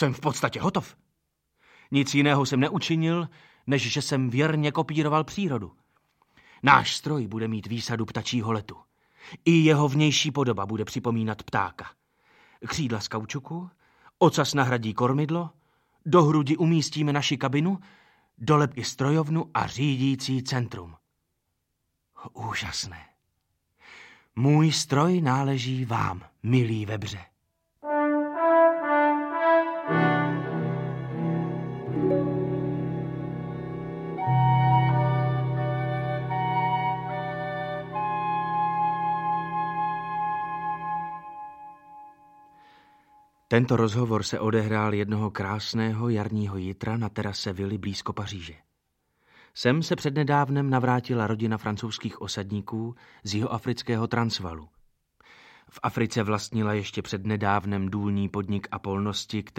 Jsem v podstatě hotov. Nic jiného jsem neučinil, než že jsem věrně kopíroval přírodu. Náš stroj bude mít výsadu ptačího letu. I jeho vnější podoba bude připomínat ptáka. Křídla z kaučuku, ocas nahradí kormidlo, do hrudi umístíme naši kabinu, dole i strojovnu a řídící centrum. Úžasné. Můj stroj náleží vám, milý Webře. Tento rozhovor se odehrál jednoho krásného jarního jitra na terase vily blízko Paříže. Sem se přednedávnem navrátila rodina francouzských osadníků z jihoafrického Transvalu. V Africe vlastnila ještě přednedávnem důlní podnik a polnosti, které